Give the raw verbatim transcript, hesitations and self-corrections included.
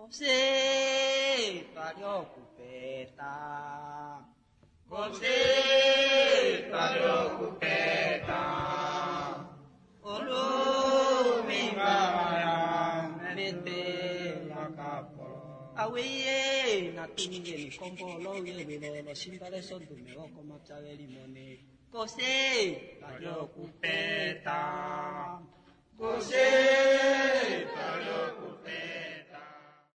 Kose pariokupeta. Kose pariokupeta. Olo mingaya mete lakapo. Aweye na tuninge ni kombo lo ye lo lo simbale son tu me oko machawe limone. Kose pariokupeta. Kose pariokupeta.